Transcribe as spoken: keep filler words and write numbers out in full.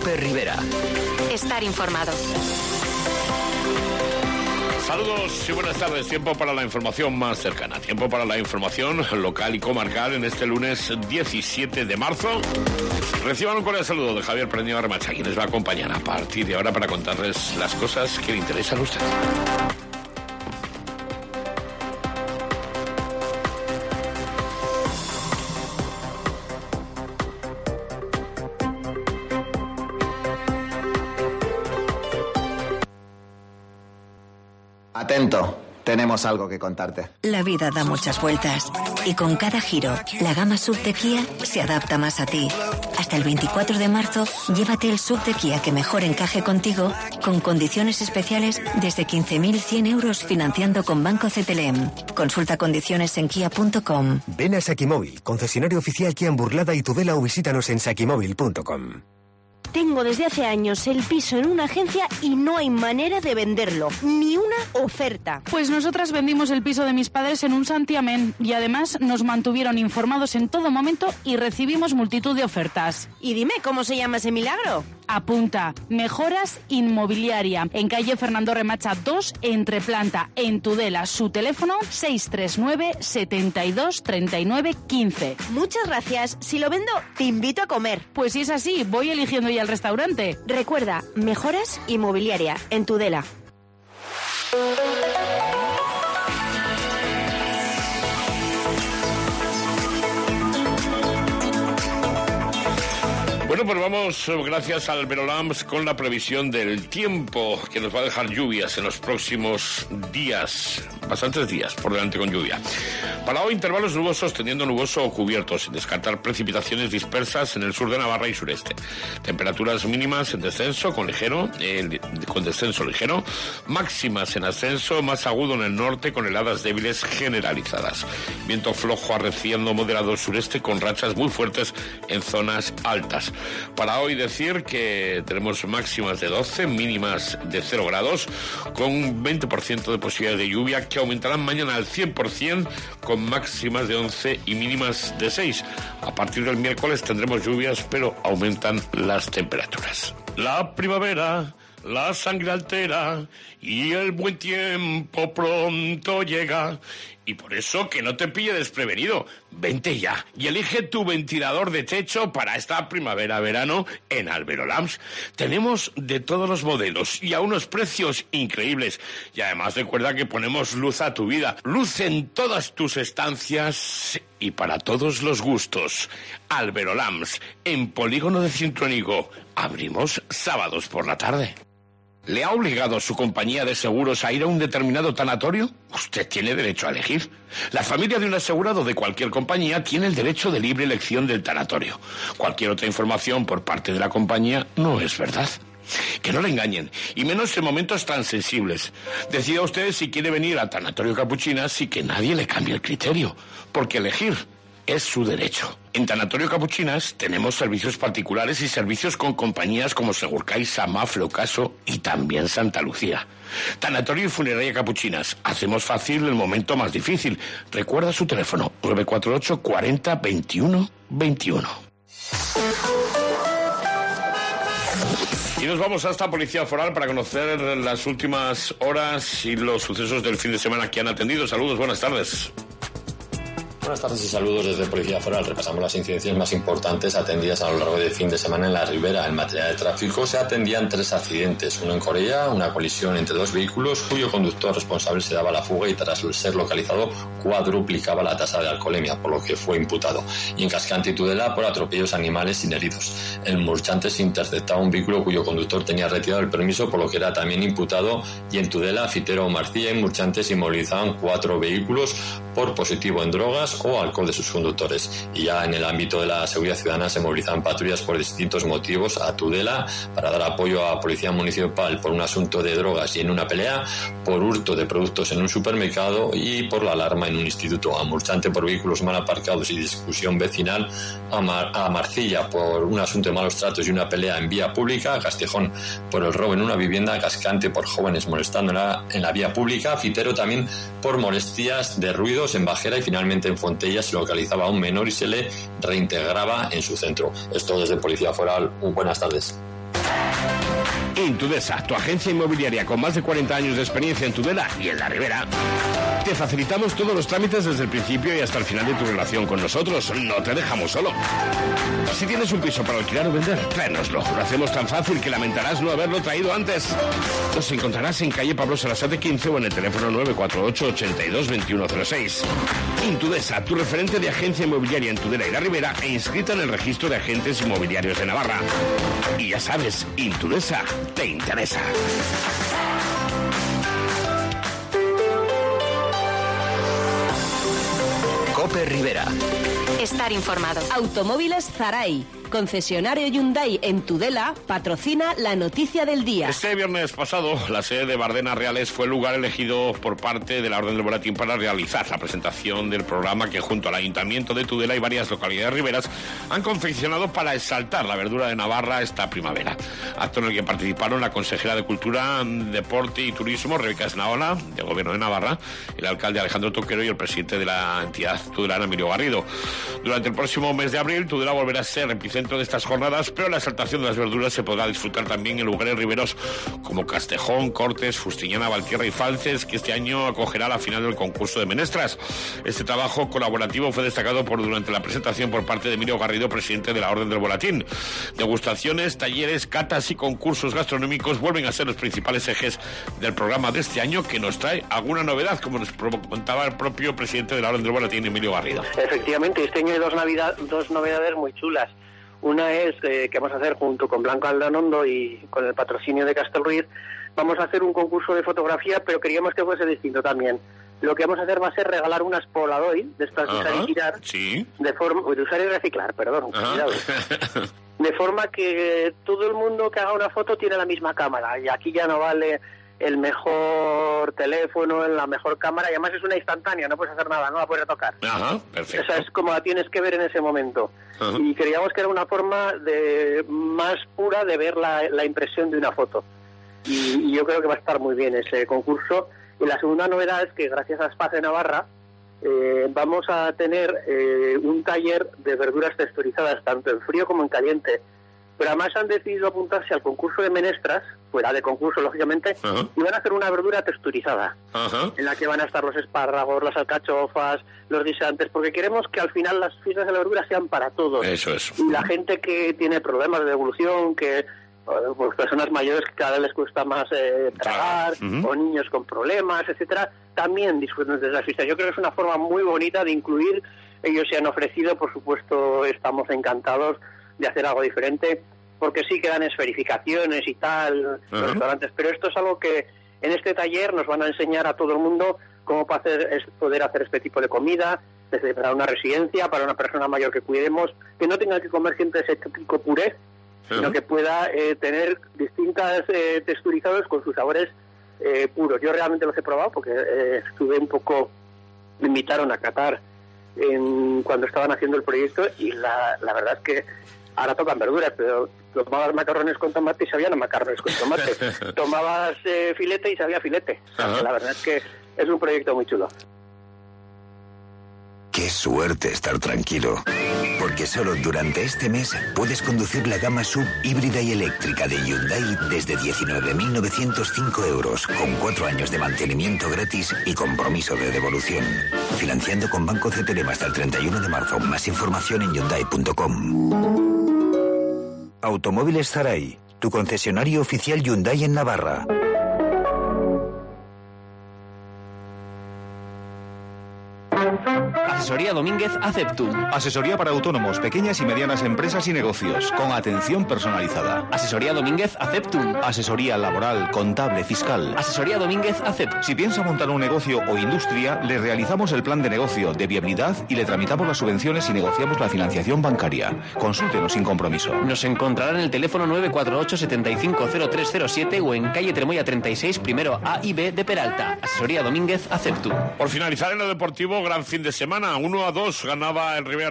Pepe Rivera. Estar informado. Saludos y buenas tardes. Tiempo para la información más cercana. Tiempo para la información local y comarcal en este lunes diecisiete de marzo. Reciban un cordial saludo de Javier Prendio Armacha, quien les va a acompañar a partir de ahora para contarles las cosas que le interesan a usted. Atento, tenemos algo que contarte. La vida da muchas vueltas y con cada giro, la gama S U V de Kia se adapta más a ti. Hasta el veinticuatro de marzo, llévate el S U V de Kia que mejor encaje contigo, con condiciones especiales desde quince mil cien euros financiando con Banco C T L M. Consulta condiciones en kia punto com. Ven a Sakimóvil, concesionario oficial Kia en Burlada y Tudela, o visítanos en sakimóvil punto com. Tengo desde hace años el piso en una agencia y no hay manera de venderlo. Ni una oferta. Pues nosotras vendimos el piso de mis padres en un santiamén y además nos mantuvieron informados en todo momento y recibimos multitud de ofertas. Y dime, ¿cómo se llama ese milagro? Apunta, Mejoras Inmobiliaria, en calle Fernando Remacha dos, entre planta, en Tudela. Su teléfono seis tres nueve, setenta y dos, treinta y nueve, quince. Muchas gracias. Si lo vendo, te invito a comer. Pues si es así, voy eligiendo ya el restaurante. Recuerda, Mejoras Inmobiliaria, en Tudela. Bueno, pues vamos, gracias al Verolams, con la previsión del tiempo, que nos va a dejar lluvias en los próximos días, bastantes días por delante con lluvia. Para hoy, intervalos nubosos, tendiendo nuboso o cubiertos, sin descartar precipitaciones dispersas en el sur de Navarra y sureste. Temperaturas mínimas en descenso, con ligero, eh, con descenso ligero, máximas en ascenso, más agudo en el norte, con heladas débiles generalizadas. Viento flojo arreciando moderado sureste, con rachas muy fuertes en zonas altas. Para hoy decir que tenemos máximas de doce, mínimas de cero grados, con veinte por ciento de posibilidades de lluvia, que aumentarán mañana al cien por ciento, con máximas de once y mínimas de seis. A partir del miércoles tendremos lluvias, pero aumentan las temperaturas. La primavera, la sangre altera y el buen tiempo pronto llega. Y por eso, que no te pille desprevenido. Vente ya y elige tu ventilador de techo para esta primavera-verano en Alberolams. Tenemos de todos los modelos y a unos precios increíbles. Y además recuerda que ponemos luz a tu vida. Luz en todas tus estancias y para todos los gustos. Alberolams, en Polígono de Cintruénigo. Abrimos sábados por la tarde. ¿Le ha obligado su compañía de seguros a ir a un determinado tanatorio? Usted tiene derecho a elegir. La familia de un asegurado de cualquier compañía tiene el derecho de libre elección del tanatorio. Cualquier otra información por parte de la compañía no es verdad. Que no le engañen, y menos en momentos tan sensibles. Decida usted si quiere venir al Tanatorio Capuchinas y que nadie le cambie el criterio, porque elegir es su derecho. En Tanatorio Capuchinas tenemos servicios particulares y servicios con compañías como Segurcaixa, Mafre, Ocaso y también Santa Lucía. Tanatorio y Funeraria Capuchinas. Hacemos fácil el momento más difícil. Recuerda su teléfono, nueve cuatro ocho, cuarenta, veintiuno, veintiuno. Y nos vamos hasta Policía Foral para conocer las últimas horas y los sucesos del fin de semana que han atendido. Saludos, buenas tardes. Buenas tardes y saludos desde Policía Foral. Repasamos las incidencias más importantes atendidas a lo largo del fin de semana en la Ribera. En materia de tráfico se atendían tres accidentes, uno en Corella, una colisión entre dos vehículos cuyo conductor responsable se daba la fuga y tras ser localizado cuadruplicaba la tasa de alcoholemia, por lo que fue imputado. Y en Cascante y Tudela por atropellos animales sin heridos. En Murchantes interceptaba un vehículo cuyo conductor tenía retirado el permiso, por lo que era también imputado. Y en Tudela, Fitero, Marcilla y Murchantes inmovilizaban cuatro vehículos por positivo en drogas o alcohol de sus conductores. Y ya en el ámbito de la seguridad ciudadana se movilizan patrullas por distintos motivos a Tudela para dar apoyo a Policía Municipal por un asunto de drogas y en una pelea, por hurto de productos en un supermercado y por la alarma en un instituto. A Murchante por vehículos mal aparcados y discusión vecinal, a, Mar- a Marcilla por un asunto de malos tratos y una pelea en vía pública, a Castejón por el robo en una vivienda, a Cascante por jóvenes molestando en la, en la vía pública, a Fitero también por molestias de ruidos en Bajera y finalmente en Fontella se localizaba a un menor y se le reintegraba en su centro. Esto desde Policía Foral. Buenas tardes. Intudesa, tu agencia inmobiliaria con más de cuarenta años de experiencia en Tudela y en la Ribera. Te facilitamos todos los trámites desde el principio y hasta el final de tu relación con nosotros. No te dejamos solo. Si tienes un piso para alquilar o vender, tráenoslo. Lo hacemos tan fácil que lamentarás no haberlo traído antes. Nos encontrarás en calle Pablo Sarasate quince o en el teléfono nueve cuatro ocho, ochenta y dos, veintiuno cero seis. Intudesa, tu referente de agencia inmobiliaria en Tudela y la Ribera e inscrita en el registro de agentes inmobiliarios de Navarra. Y ya sabes, Intudesa te interesa. Cope Rivera. Estar informado. Automóviles Zaray, concesionario Hyundai en Tudela, patrocina la noticia del día. Este viernes pasado, la sede de Bardena Reales fue el lugar elegido por parte de la Orden del Boletín para realizar la presentación del programa que junto al Ayuntamiento de Tudela y varias localidades riberas han confeccionado para exaltar la verdura de Navarra esta primavera. Acto en el que participaron la consejera de Cultura, Deporte y Turismo, Rebeca Esnaola, del Gobierno de Navarra, el alcalde Alejandro Toquero y el presidente de la entidad tudelana, Emilio Garrido. Durante el próximo mes de abril, Tudela volverá a ser epicentro de estas jornadas, pero la exaltación de las verduras se podrá disfrutar también en lugares riberos como Castejón, Cortes, Fustiñana, Valtierra y Falces, que este año acogerá la final del concurso de menestras. Este trabajo colaborativo fue destacado por durante la presentación por parte de Emilio Garrido, presidente de la Orden del Volatín. Degustaciones, talleres, catas y concursos gastronómicos vuelven a ser los principales ejes del programa de este año, que nos trae alguna novedad, como nos contaba el propio presidente de la Orden del Volatín, Emilio Garrido. Efectivamente, este año hay dos, navidad, dos novedades muy chulas. Una es eh, que vamos a hacer junto con Blanco Aldanondo y con el patrocinio de Castelruiz, vamos a hacer un concurso de fotografía, pero queríamos que fuese distinto también. Lo que vamos a hacer va a ser regalar unas Polaroid, de estas de usar y girar, sí. de forma, de usar y reciclar, perdón, de forma que todo el mundo que haga una foto tiene la misma cámara, y aquí ya no vale el mejor teléfono, la mejor cámara, y además es una instantánea, no puedes hacer nada, no la puedes tocar. Ajá, perfecto. Esa es como la tienes que ver en ese momento. Ajá. Y creíamos que era una forma de más pura de ver la, la impresión de una foto. Y, y yo creo que va a estar muy bien ese concurso. Y la segunda novedad es que gracias a Espace Navarra eh, vamos a tener eh, un taller de verduras texturizadas, tanto en frío como en caliente. Pero además han decidido apuntarse al concurso de menestras, fuera de concurso, lógicamente, uh-huh. y van a hacer una verdura texturizada, uh-huh. en la que van a estar los espárragos, las alcachofas, los guisantes, porque queremos que al final las fiestas de la verdura sean para todos. Eso es. Y la gente que tiene problemas de devolución, que pues, personas mayores que cada vez les cuesta más eh, tragar, uh-huh. o niños con problemas, etcétera, también disfruten de las fiestas. Yo creo que es una forma muy bonita de incluir. Ellos se han ofrecido, por supuesto, estamos encantados de hacer algo diferente, porque sí que dan esferificaciones y tal, uh-huh. los restaurantes, pero esto es algo que en este taller nos van a enseñar a todo el mundo cómo hacer, es poder hacer este tipo de comida, desde para una residencia, para una persona mayor que cuidemos, que no tenga que comer siempre ese típico puré, uh-huh. sino que pueda eh, tener distintas eh, texturizados con sus sabores eh, puros. Yo realmente los he probado porque eh, estuve un poco, me invitaron a catar en, cuando estaban haciendo el proyecto, y la, la verdad es que ahora tocan verduras, pero tomabas macarrones con tomate y sabían a macarrones con tomate. Tomabas eh, filete y sabía filete. O sea, la verdad es que es un proyecto muy chulo. Qué suerte estar tranquilo, porque solo durante este mes puedes conducir la gama sub híbrida y eléctrica de Hyundai desde diecinueve mil novecientos cinco euros, con cuatro años de mantenimiento gratis y compromiso de devolución. Financiando con Banco C T L M hasta el treinta y uno de marzo. Más información en hyundai punto com. Automóviles Zaray, tu concesionario oficial Hyundai en Navarra. Asesoría Domínguez Aceptum. Asesoría para autónomos, pequeñas y medianas empresas y negocios, con atención personalizada. Asesoría Domínguez Aceptum. Asesoría laboral, contable, fiscal. Asesoría Domínguez Aceptum. Si piensa montar un negocio o industria, le realizamos el plan de negocio, de viabilidad, y le tramitamos las subvenciones y negociamos la financiación bancaria. Consúltenos sin compromiso. Nos encontrará en el teléfono nueve cuatro ocho, setenta y cinco, cero tres cero siete o en calle Tremoya treinta y seis, primero A y B de Peralta. Asesoría Domínguez Aceptum. Por finalizar en lo deportivo, gran fin de semana. uno a dos ganaba el Rivera